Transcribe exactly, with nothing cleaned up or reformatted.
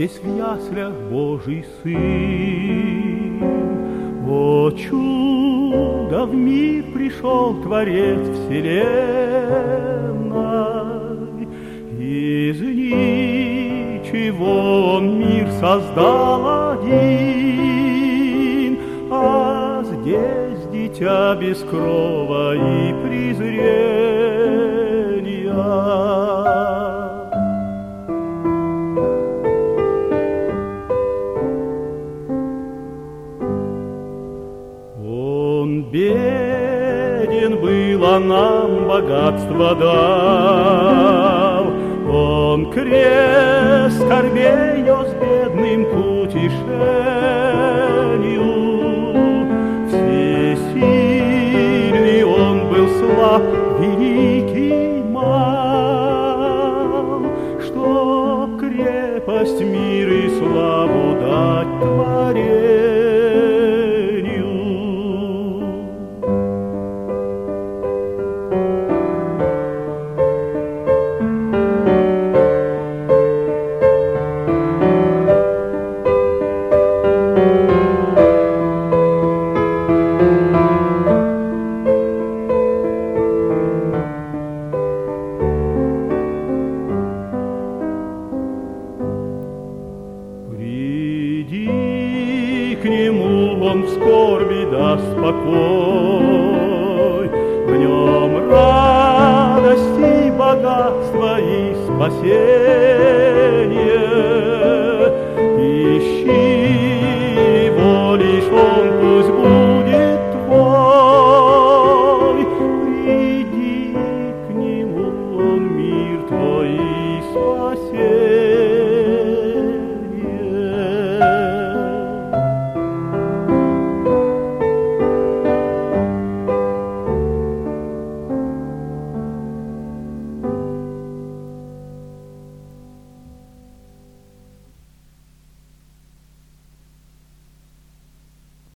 здесь в яслях Божий Сын. О, чудо, в мир пришел Творец вселенной, из ничего он мир создал один, а здесь дитя без крова и презрения. Он беден был, а нам богатство дал. Он крест скорбей нес бедным к утешению. Всесильный он был, слаб, великий, мал, чтоб крепость, мир и славу дать творению. Приди к нему, он в скорби даст покой, в нем радость и богатство и спасение.